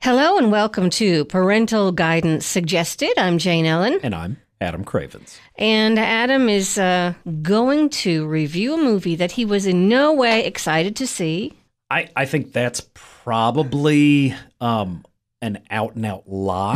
Hello and welcome to Parental Guidance Suggested. I'm Jane Ellen. And I'm Adam Cravens. And Adam is going to review a movie that he was in no way excited to see. I think that's probably an out-and-out lie.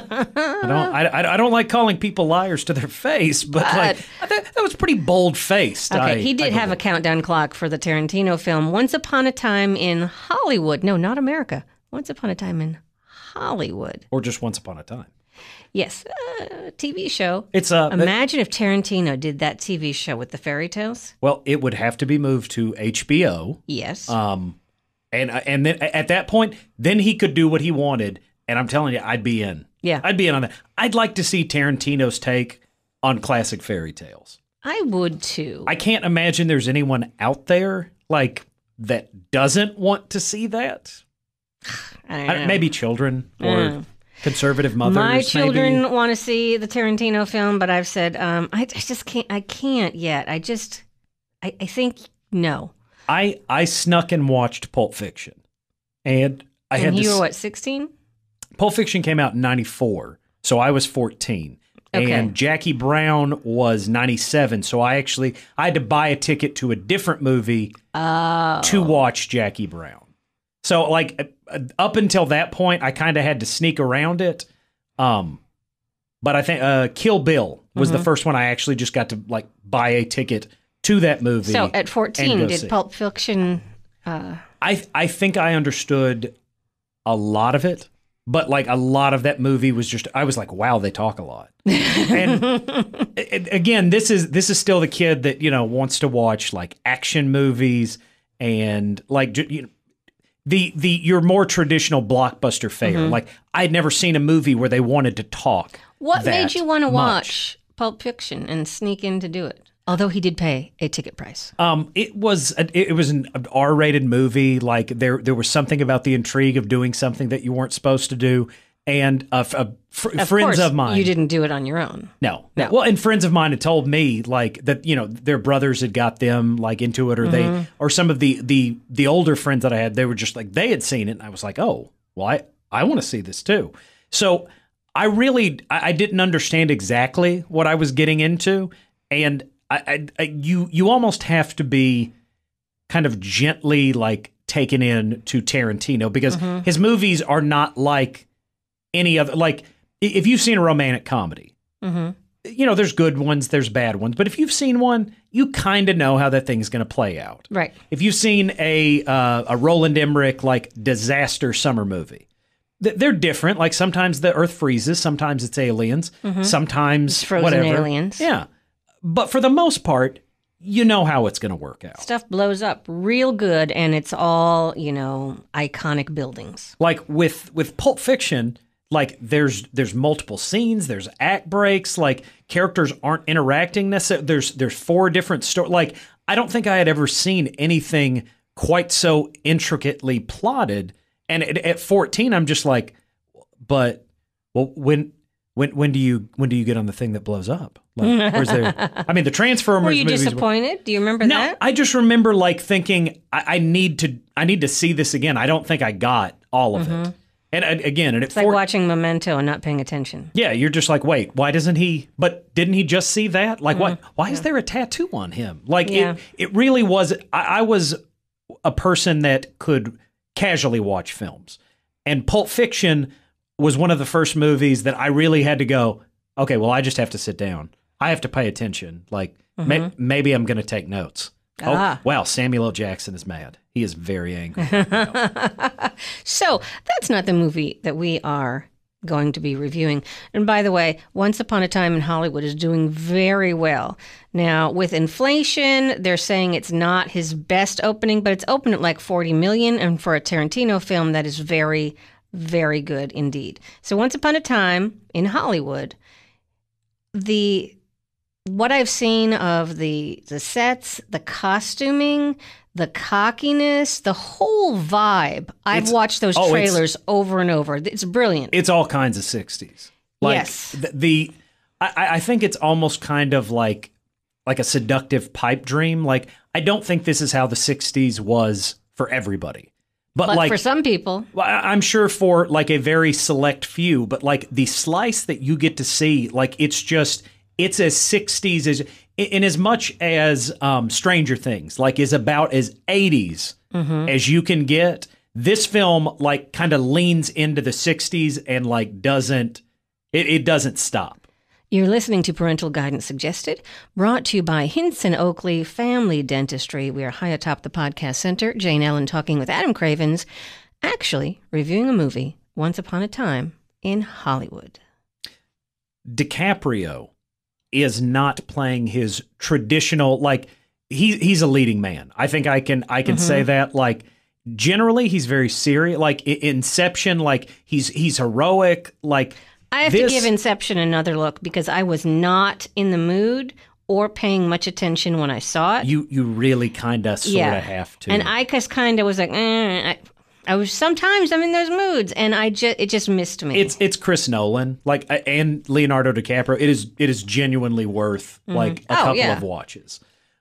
I don't like calling people liars to their face, but that was pretty bold-faced. Okay, he did have a countdown clock for the Tarantino film Once Upon a Time in Hollywood. No, not America. Once Upon a Time in Hollywood. Or just Once Upon a Time. Yes, TV show. Imagine if Tarantino did that TV show with the fairy tales. Well, it would have to be moved to HBO. Yes. And then at that point, then he could do what he wanted. And I'm telling you, I'd be in. Yeah. I'd be in on that. I'd like to see Tarantino's take on classic fairy tales. I would too. I can't imagine there's anyone out there that doesn't want to see that. I don't know. Maybe children or conservative mothers. My children want to see the Tarantino film, but I've said I just can't. I can't yet. I think no. I snuck and watched Pulp Fiction, and you were what, 16? Pulp Fiction came out in 94, so I was 14. Okay. And Jackie Brown was 97, so I had to buy a ticket to a different movie to watch Jackie Brown. So, up until that point, I kind of had to sneak around it. But I think Kill Bill was the first one I actually just got to buy a ticket to that movie. So at 14, did Pulp Fiction? I think I understood a lot of it, but a lot of that movie was just, I was like, wow, they talk a lot. And again, this is still the kid that wants to watch action movies and your more traditional blockbuster fare. I'd never seen a movie where they wanted to talk. What made you want to watch Pulp Fiction and sneak in to do it? Although he did pay a ticket price. It was an R-rated movie. There was something about the intrigue of doing something that you weren't supposed to do. And friends of mine, you didn't do it on your own. No. Well, and friends of mine had told me that their brothers had got them into it, or some of the older friends that I had, they were just they had seen it, and I was like, oh, well, I want to see this too. So I didn't understand exactly what I was getting into, and you almost have to be kind of gently taken in to Tarantino because his movies are not like any other, if you've seen a romantic comedy, there's good ones, there's bad ones, but if you've seen one, you kind of know how that thing's going to play out. Right. If you've seen a Roland Emmerich disaster summer movie, they're different. Sometimes the earth freezes, sometimes it's aliens, sometimes it's frozen whatever. aliens. Yeah. But for the most part, you know how it's going to work out. Stuff blows up real good, and it's all, iconic buildings. With Pulp Fiction, there's multiple scenes, there's act breaks, characters aren't interacting necessarily. There's four different stories. I don't think I had ever seen anything quite so intricately plotted. And at 14, I'm just but when do you get on the thing that blows up? Where's there? I mean, the Transformers. Were you disappointed? Do you remember that? No, I just remember thinking I need to see this again. I don't think I got all of it. And again, it's like watching Memento and not paying attention. Yeah, you're just wait, why doesn't he? But didn't he just see that? Why is there a tattoo on him? It really was. I was a person that could casually watch films, and Pulp Fiction was one of the first movies that I really had to go, okay, well, I just have to sit down. I have to pay attention. Maybe I'm going to take notes. Oh, wow, Samuel L. Jackson is mad. He is very angry. So that's not the movie that we are going to be reviewing. And by the way, Once Upon a Time in Hollywood is doing very well. Now, with inflation, they're saying it's not his best opening, but it's opened at $40 million. And for a Tarantino film, that is very, very good indeed. So Once Upon a Time in Hollywood, what I've seen of the sets, the costuming, the cockiness, the whole vibe. I've watched those trailers over and over. It's brilliant. It's all kinds of 60s. Yes. I think it's almost kind of like a seductive pipe dream. I don't think this is how the 60s was for everybody. But like for some people, well, I'm sure for like a very select few, but like the slice that you get to see, like it's as 60s as in as much as Stranger Things, like is about as 80s as you can get. This film like kind of leans into the 60s and like doesn't stop. you're listening to Parental Guidance Suggested, brought to you by Hinson Oakley Family Dentistry. We are high atop the podcast center. Jane Ellen talking with Adam Cravens, actually reviewing a movie, Once Upon a Time in Hollywood. DiCaprio is not playing his traditional, like he's a leading man. I think I can say that. Like generally he's very serious. Like Inception, like he's heroic. Like I have to give Inception another look because I was not in the mood or paying much attention when I saw it. You really kind of sort of have to. And I just kind of was like, I was sometimes I'm in those moods, and it just missed me. It's Chris Nolan, like, and Leonardo DiCaprio. It is genuinely worth like a couple of watches.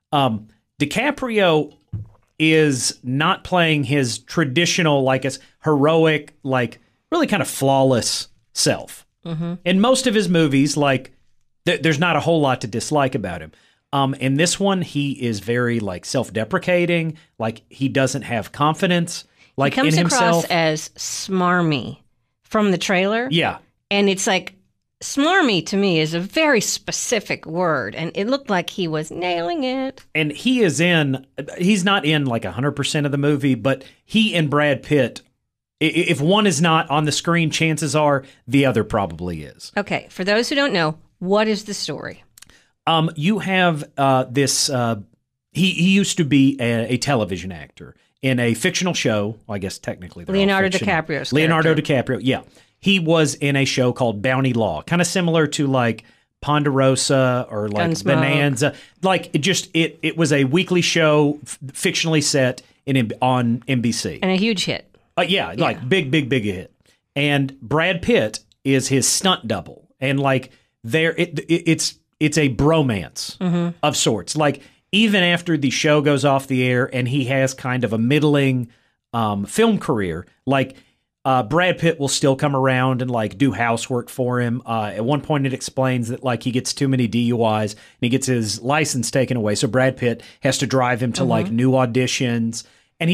DiCaprio is not playing his traditional, like, as heroic, like really kind of flawless self. In most of his movies, like there's not a whole lot to dislike about him. In this one, he is very like self-deprecating. Like he doesn't have confidence. Like he comes in himself across as smarmy from the trailer. Yeah. And it's like, smarmy to me is a very specific word, and it looked like he was nailing it. And he's not in like 100% of the movie, but he and Brad Pitt, if one is not on the screen, chances are the other probably is. Okay, for those who don't know, what is the story? You have this, he used to be a television actor in a fictional show. Well, I guess technically Leonardo DiCaprio's Leonardo character. DiCaprio, yeah. He was in a show called Bounty Law, kind of similar to like Ponderosa or like Gunsmoke. Bonanza. Like it was a weekly show fictionally set on NBC. And a huge hit. Like big hit. And Brad Pitt is his stunt double. And like it's a bromance of sorts. Like even after the show goes off the air and he has kind of a middling film career, like Brad Pitt will still come around and like do housework for him. At one point it explains that like he gets too many DUIs and he gets his license taken away. So Brad Pitt has to drive him to like new auditions. And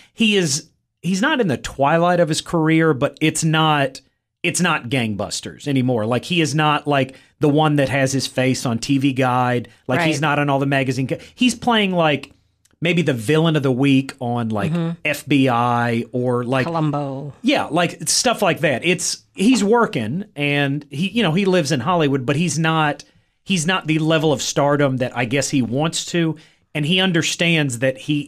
he's not in the twilight of his career, but it's not gangbusters anymore. Like he is not like the one that has his face on TV Guide. Like he's not on all the magazine. He's playing like maybe the villain of the week on like FBI or like Columbo. Yeah, like stuff like that. He's working and he lives in Hollywood, but he's not the level of stardom that I guess he wants to, and he understands that he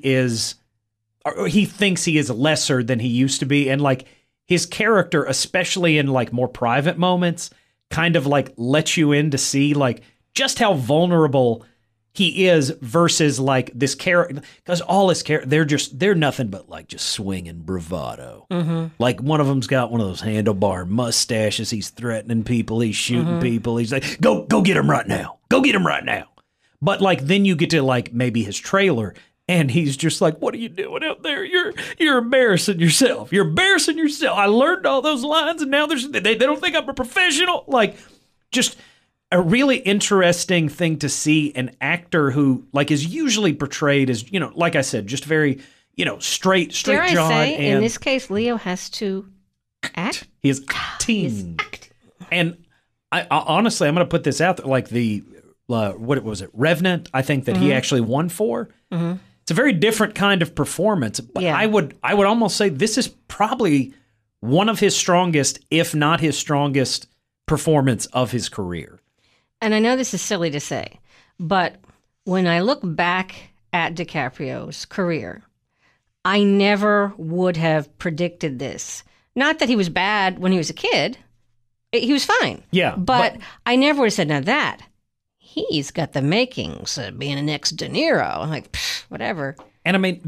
thinks he is lesser than he used to be, and like his character, especially in like more private moments, kind of like lets you in to see like just how vulnerable he is versus like this character, because all his character, they're nothing but like just swinging bravado. Like one of them's got one of those handlebar mustaches. He's threatening people. He's shooting people. He's like, go get him right now. Go get him right now. But like then you get to like maybe his trailer. And he's just like, what are you doing out there? You're embarrassing yourself. You're embarrassing yourself. I learned all those lines, and now they don't think I'm a professional. Like, just a really interesting thing to see an actor who like is usually portrayed as, like I said, just very, straight Dare I jawed. say, And in this case, Leo has to act. he is acting. And I honestly, I'm going to put this out there, like the what was it, Revenant? I think that he actually won for. It's a very different kind of performance, but I would almost say this is probably one of his strongest, if not his strongest, performance of his career. And I know this is silly to say, but when I look back at DiCaprio's career, I never would have predicted this. Not that he was bad when he was a kid. He was fine. Yeah. But I never would have said, now that he's got the makings of being an ex De Niro. I'm like, whatever. And I mean,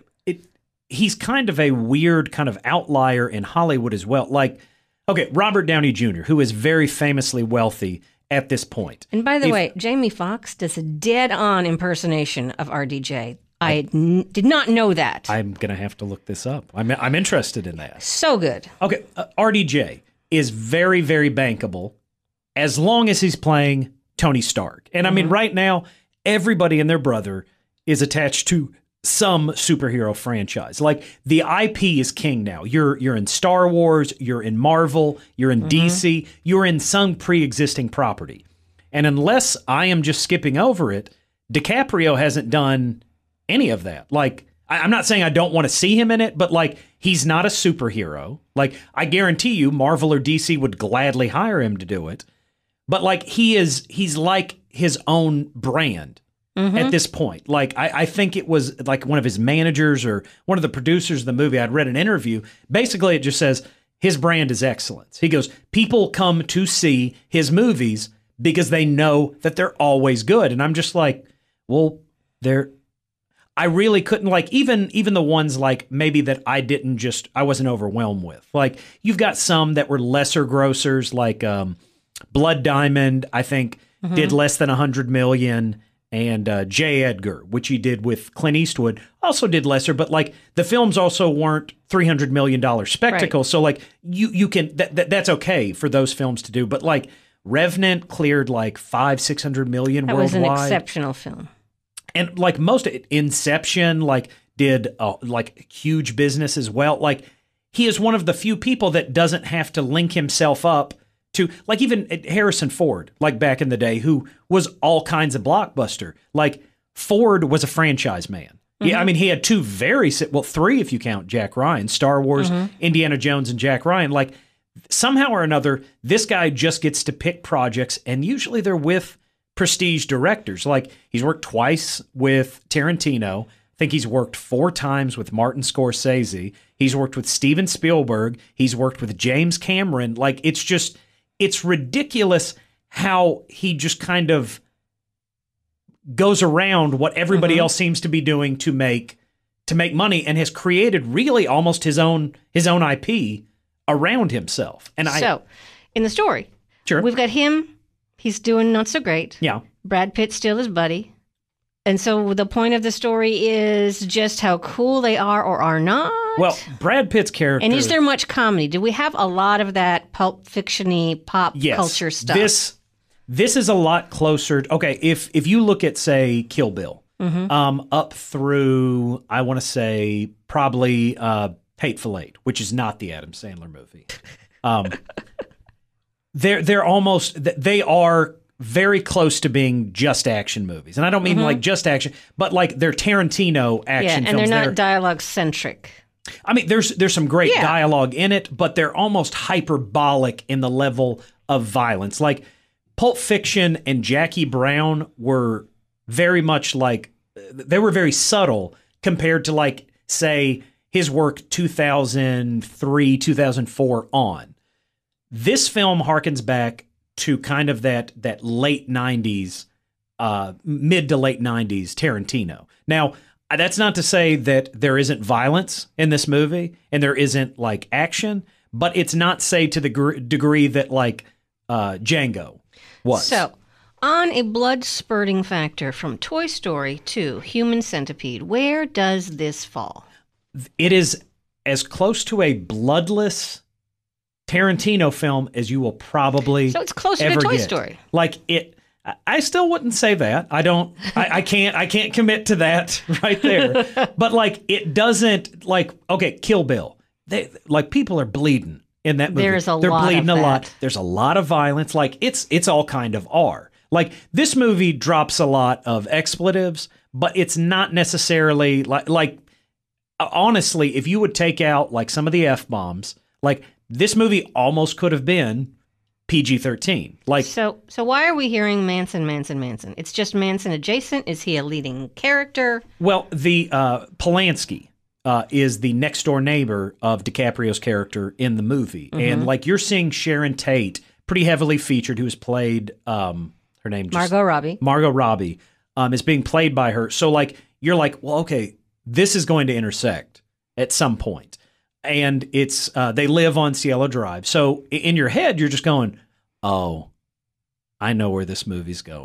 he's kind of a weird kind of outlier in Hollywood as well. Like, okay, Robert Downey Jr., who is very famously wealthy at this point. And by the way, Jamie Foxx does a dead-on impersonation of RDJ. Did not know that. I'm gonna have to look this up. I'm interested in that. So good. Okay, RDJ is very, very bankable as long as he's playing Tony Stark. And I mean, right now, everybody and their brother is attached to some superhero franchise. Like, the IP is king now. You're in Star Wars, you're in Marvel, you're in DC, you're in some pre-existing property. And unless I am just skipping over it, DiCaprio hasn't done any of that. Like, I'm not saying I don't want to see him in it, but like, he's not a superhero. Like, I guarantee you Marvel or DC would gladly hire him to do it. But like, he's like his own brand at this point. Like, I think it was like one of his managers or one of the producers of the movie. I'd read an interview. Basically, it just says his brand is excellence. He goes, people come to see his movies because they know that they're always good. And I'm just like, well, I really couldn't, like, even the ones like maybe that I wasn't overwhelmed with. Like, you've got some that were lesser grossers, like Blood Diamond, I think did less than 100 million, and J. Edgar, which he did with Clint Eastwood, also did lesser, but like, the films also weren't $300 million spectacles. Right. So like, you can, that's okay for those films to do. But like, Revenant cleared like 500-600 million worldwide. That was an exceptional film. And like, most of it, Inception, like, did like huge business as well. Like, he is one of the few people that doesn't have to link himself up to, like, even Harrison Ford, like back in the day, who was all kinds of blockbuster. Like, Ford was a franchise man. Yeah, I mean, he had three if you count Jack Ryan, Star Wars, Indiana Jones, and Jack Ryan. Like, somehow or another, this guy just gets to pick projects, and usually they're with prestige directors. Like, he's worked twice with Tarantino. I think he's worked 4 times with Martin Scorsese. He's worked with Steven Spielberg. He's worked with James Cameron. Like, it's ridiculous how he just kind of goes around what everybody else seems to be doing to make money, and has created really almost his own IP around himself. And so, in the story, sure, we've got him. He's doing not so great. Yeah. Brad Pitt's still his buddy. And so the point of the story is just how cool they are or are not. Well, Brad Pitt's character... And is there much comedy? Do we have a lot of that Pulp Fiction-y pop culture stuff? This is a lot closer... Okay, if you look at, say, Kill Bill, up through, I want to say, probably Hateful Eight, which is not the Adam Sandler movie. They are very close to being just action movies. And I don't mean like just action, but like they're Tarantino action films. And they're not dialogue centric. I mean, there's some great dialogue in it, but they're almost hyperbolic in the level of violence. Like, Pulp Fiction and Jackie Brown were very much like, they were very subtle compared to, like, say, his work 2003, 2004 on. This film harkens back to kind of that late 90s, mid to late 90s Tarantino. Now, that's not to say that there isn't violence in this movie and there isn't, like, action, but it's not, say, to the degree that, like, Django was. So, on a blood spurting factor from Toy Story to Human Centipede, where does this fall? It is as close to a bloodless Tarantino film as you will probably So it's closer ever to Toy get. Story. Like, I still wouldn't say that. I can't commit to that right there. But like, it doesn't, like, okay, Kill Bill. Like, people are bleeding in that movie. They're bleeding a lot. There's a lot of violence. Like, it's all kind of R. Like, this movie drops a lot of expletives, but it's not necessarily like honestly, if you would take out like some of the F-bombs, like, this movie almost could have been PG-13. Like, so why are we hearing Manson? It's just Manson adjacent. Is he a leading character? Well, the Polanski is the next door neighbor of DiCaprio's character in the movie, and like, you're seeing Sharon Tate pretty heavily featured, who has played her name Margot Robbie. Margot Robbie is being played by her. So like, you're like, well, okay, this is going to intersect at some point. And it's they live on Cielo Drive. So in your head, you're just going, oh, I know where this movie's going.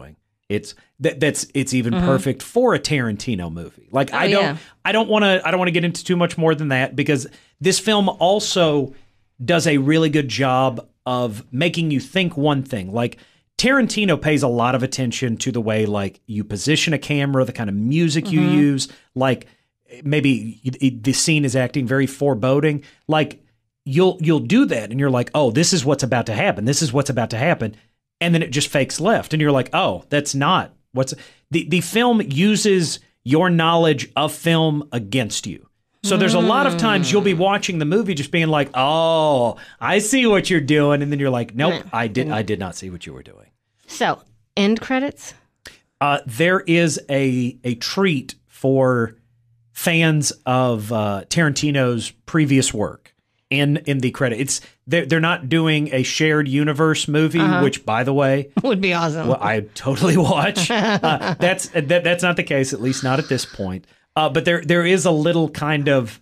It's even perfect for a Tarantino movie. Like I don't want to get into too much more than that, because this film also does a really good job of making you think one thing. Like Tarantino pays a lot of attention to the way like you position a camera, the kind of music you use, like maybe the scene is acting very foreboding. Like you'll do that and you're like, oh, this is what's about to happen. This is what's about to happen. And then it just fakes left. And you're like, oh, that's not what's the film uses your knowledge of film against you. So there's a lot of times you'll be watching the movie just being like, oh, I see what you're doing. And then you're like, nope, I did not see what you were doing. So end credits? There is a treat for fans of Tarantino's previous work in the credit. They're not doing a shared universe movie, which, by the way, would be awesome. Well, I totally watch. That's not the case, at least not at this point. But there is a little kind of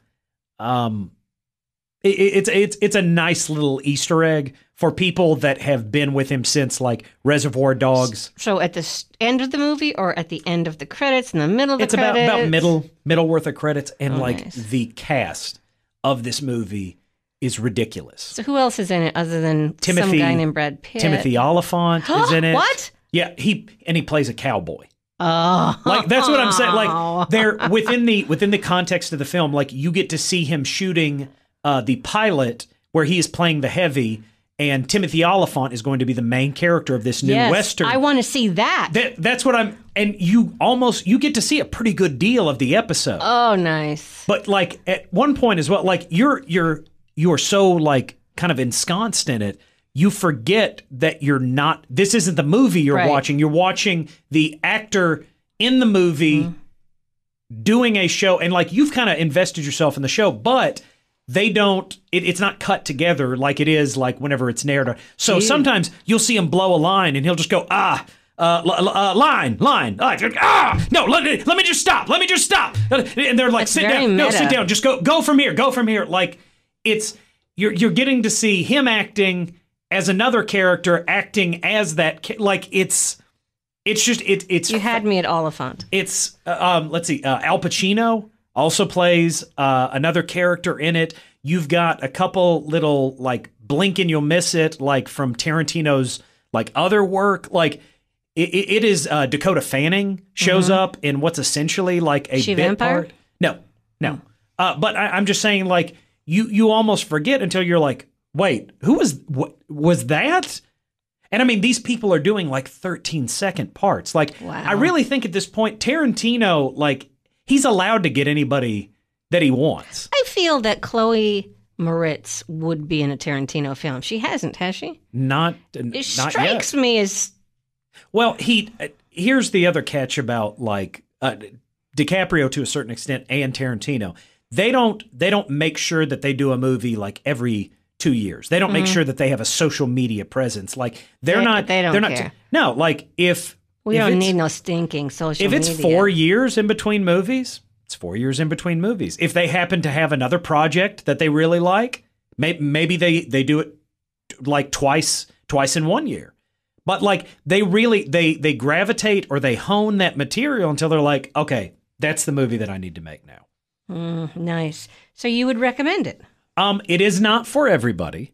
it's a nice little Easter egg for people that have been with him since like Reservoir Dogs. So at the end of the movie, or at the end of the credits, in the middle of the credits? It's about middle worth of credits, and nice. The cast of this movie is ridiculous. So who else is in it other than some guy named Brad Pitt? Timothy Olyphant is in it. What? Yeah, he plays a cowboy. Oh, like that's what I'm saying. Like they're within the context of the film. Like you get to see him shooting the pilot where he is playing the heavy, and Timothy Olyphant is going to be the main character of this new Western. I want to see that. That's what I'm. And you get to see a pretty good deal of the episode. Oh, nice. But like at one point as well, like you're so like kind of ensconced in it. You forget that you're not, this isn't the movie you're watching. You're watching the actor in the movie doing a show. And like, you've kind of invested yourself in the show, but they don't, it's not cut together like it is like whenever it's narrated. So sometimes you'll see him blow a line and he'll just go, line. No, let me just stop. Let me just stop. And they're like, sit down. No, sit down. Just go from here. Go from here. Like you're getting to see him acting as another character acting as that, like it's you had me at Oliphant. It's let's see, Al Pacino also plays another character in it. You've got a couple little like blink and you'll miss it, like from Tarantino's like other work. Like it is Dakota Fanning shows up in what's essentially like a bit vampire part. No. But I'm just saying, like you almost forget until you're like, wait, what was that? And I mean, these people are doing like 13-second parts. Like, wow. I really think at this point, Tarantino, like, he's allowed to get anybody that he wants. I feel that Chloe Moritz would be in a Tarantino film. She hasn't, has she? Not strikes me as... Well, here's the other catch about, like, DiCaprio to a certain extent and Tarantino. They don't make sure that they do a movie like every 2 years. They don't make sure that they have a social media presence. Like they're not care. No, like if we don't need no stinking social media. If it's 4 years in between movies, it's 4 years in between movies. If they happen to have another project that they really like, maybe they do it like twice in 1 year. But like they gravitate or they hone that material until they're like, okay, that's the movie that I need to make now. Nice. So you would recommend it? It is not for everybody.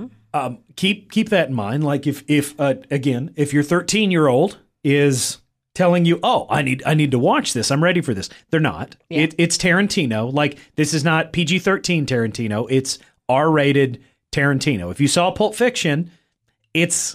Keep that in mind. Like if your 13-year-old is telling you, "Oh, I need to watch this. I'm ready for this." They're not. Yeah. It's Tarantino. Like this is not PG-13 Tarantino. It's R-rated Tarantino. If you saw Pulp Fiction, it's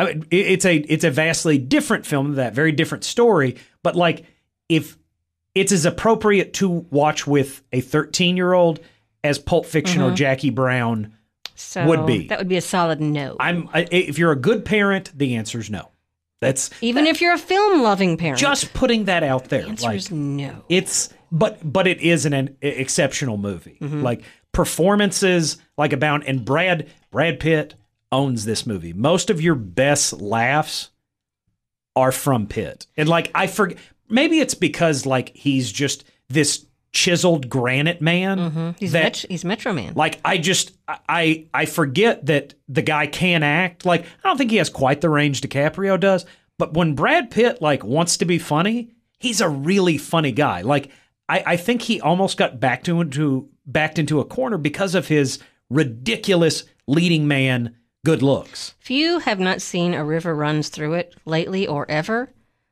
a vastly different film than that, very different story. But like if it's as appropriate to watch with a 13-year-old as Pulp Fiction or Jackie Brown would be. That would be a solid no. If you're a good parent, the answer is no. If you're a film-loving parent. Just putting that out there. The answer is no. But it is an exceptional movie. Like performances like abound, and Brad Pitt owns this movie. Most of your best laughs are from Pitt. And like I forget, maybe it's because like he's just this chiseled granite man. He's Metro Man. Like I forget that the guy can act. Like I don't think he has quite the range DiCaprio does, But when Brad Pitt like wants to be funny, he's a really funny guy. Like I think he almost got backed into a corner because of his ridiculous leading man good looks. If you have not seen A River Runs Through It lately or ever.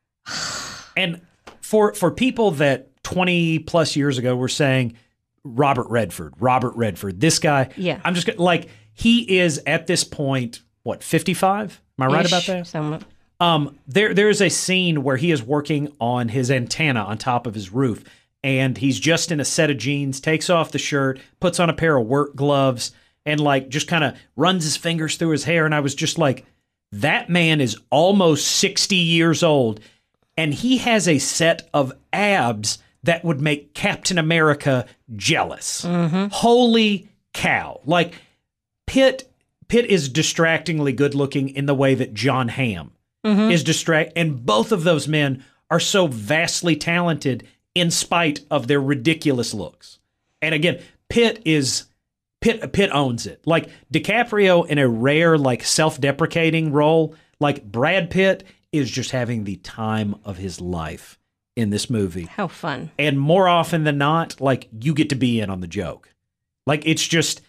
And for people that 20 plus years ago were saying, Robert Redford, this guy. Yeah. I'm just like, he is at this point, what, 55? Am I right about that? Somewhat. There's a scene where he is working on his antenna on top of his roof, and he's just in a set of jeans, takes off the shirt, puts on a pair of work gloves, and like just kind of runs his fingers through his hair. And I was just like, that man is almost 60 years old, and he has a set of abs that would make Captain America jealous. Mm-hmm. Holy cow. Like, Pitt is distractingly good looking in the way that John Hamm is and both of those men are so vastly talented in spite of their ridiculous looks. And again, Pitt owns it. Like, DiCaprio in a rare, like, self-deprecating role, like Brad Pitt is just having the time of his life in this movie. How fun. And more often than not, like, you get to be in on the joke. Like, it's just,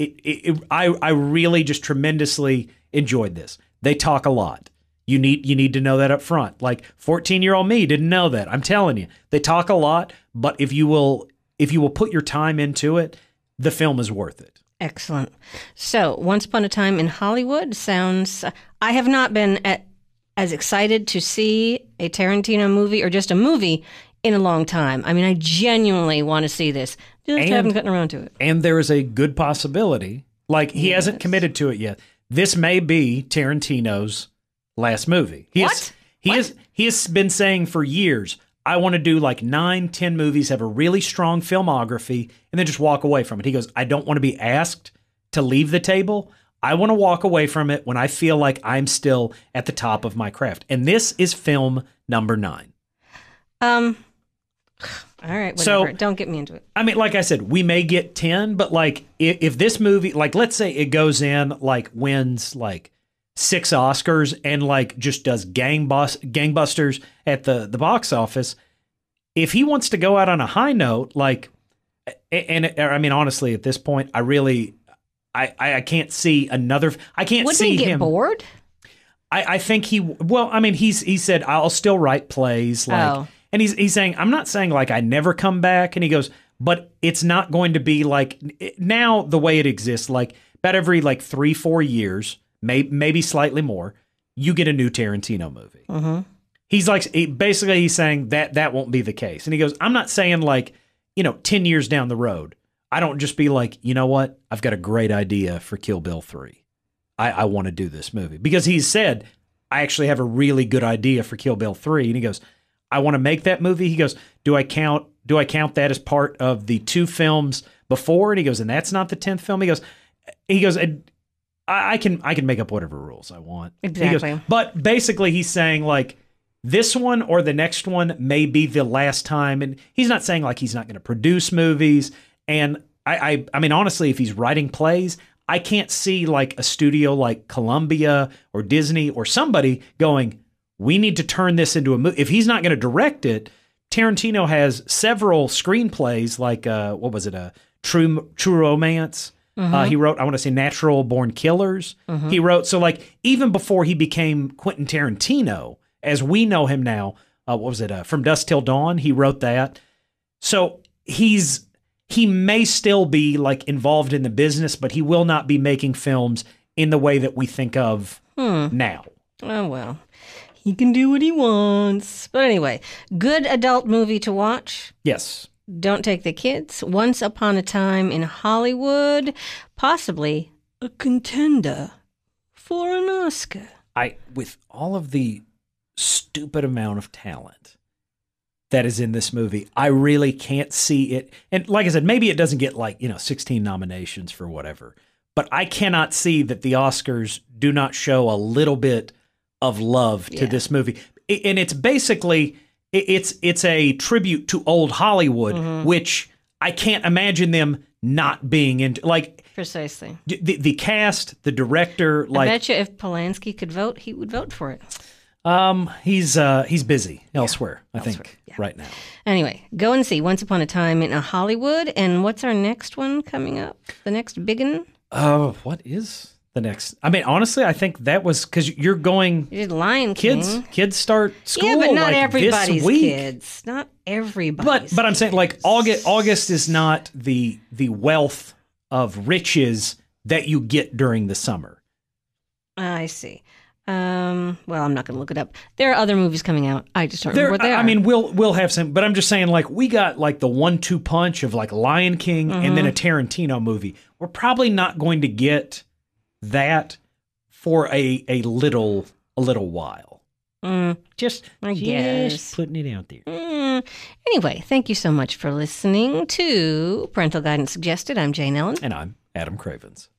I really just tremendously enjoyed this. They talk a lot. You need to know that up front. Like, 14-year-old me didn't know that. I'm telling you. They talk a lot, but if you will put your time into it, the film is worth it. Excellent. So, Once Upon a Time in Hollywood sounds, I have not been as excited to see a Tarantino movie or just a movie in a long time. I mean, I genuinely want to see this. Just haven't gotten around to it. And there is a good possibility, like, he hasn't committed to it yet. This may be Tarantino's last movie. He has been saying for years, I want to do like 9-10 movies, have a really strong filmography, and then just walk away from it. He goes, I don't want to be asked to leave the table. I want to walk away from it when I feel like I'm still at the top of my craft. And this is film number 9. All right, whatever. So, don't get me into it. I mean, like I said, we may get 10, but like if this movie, like let's say it goes in, like wins like 6 Oscars and like just does gangbusters at the box office. If he wants to go out on a high note, like, and I mean, honestly, at this point, I can't see another. I can't Wouldn't see he get him bored. I think he. Well, I mean, he said I'll still write plays, like, and he's saying I'm not saying like I never come back, and he goes, but it's not going to be like now the way it exists, like about every like 3-4 years, maybe slightly more, you get a new Tarantino movie. Mm-hmm. He's like basically he's saying that won't be the case, and he goes, I'm not saying like 10 years down the road. I don't just be like, you know what? I've got a great idea for Kill Bill 3. I want to do this movie. Because he said, I actually have a really good idea for Kill Bill 3. And he goes, I want to make that movie. He goes, do I count that as part of the 2 films before? And he goes, and that's not the 10th film? He goes, I can make up whatever rules I want. Exactly. He goes, but basically he's saying like, this one or the next one may be the last time. And he's not saying like he's not going to produce movies. And I mean, honestly, if he's writing plays, I can't see like a studio like Columbia or Disney or somebody going, we need to turn this into a movie. If he's not going to direct it, Tarantino has several screenplays like, what was it? True Romance. Mm-hmm. He wrote, I want to say Natural Born Killers. Mm-hmm. He wrote, so like even before he became Quentin Tarantino, as we know him now, what was it? From Dusk Till Dawn. He wrote that. So he may still be like involved in the business, but he will not be making films in the way that we think of now. Oh, well, he can do what he wants. But anyway, good adult movie to watch. Yes. Don't take the kids. Once Upon a Time in Hollywood, possibly a contender for an Oscar. With all of the stupid amount of talent that is in this movie, I really can't see it. And like I said, maybe it doesn't get like, 16 nominations for whatever, but I cannot see that the Oscars do not show a little bit of love to this movie. And it's basically, it's a tribute to old Hollywood, which I can't imagine them not being into. Like, precisely. The cast, the director, like, I bet you if Polanski could vote, he would vote for it. He's busy elsewhere, I think, yeah. right now. Anyway, go and see Once Upon a Time in Hollywood. And what's our next one coming up? The next big one? What is the next? I mean, honestly, I think that was because you're going. You did Lion King. Kids start school. Yeah, but not like everybody's this week. kids. Not everybody's. But I'm saying like August is not the wealth of riches that you get during the summer. I see. Well, I'm not going to look it up. There are other movies coming out. I just don't remember what they are. I mean, we'll have some, but I'm just saying, like, we got like the 1-2 punch of like Lion King and then a Tarantino movie. We're probably not going to get that for a little while. Just putting it out there. Anyway, thank you so much for listening to Parental Guidance Suggested. I'm Jane Ellen. And I'm Adam Cravens.